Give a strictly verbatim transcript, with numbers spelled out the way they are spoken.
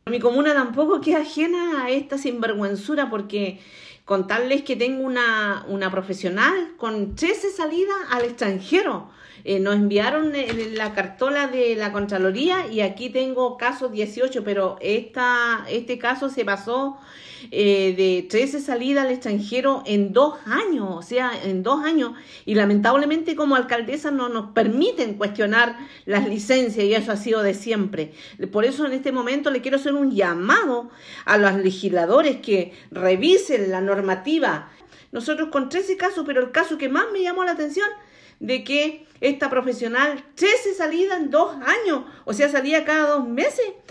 Mi comuna tampoco queda ajena a esta sinvergüenzura porque contarles que tengo una, una profesional con trece salidas al extranjero. Eh, nos enviaron eh, la cartola de la Contraloría y aquí tengo casos dieciocho, pero esta, este caso se pasó eh, de trece salidas al extranjero en dos años, o sea, en dos años. Y lamentablemente como alcaldesa no nos permiten cuestionar las licencias y eso ha sido de siempre. Por eso en este momento le quiero hacer un llamado a los legisladores que revisen la normativa. Nosotros con trece casos, pero el caso que más me llamó la atención de que esta profesional trece salidas en dos años, o sea, salía cada dos meses.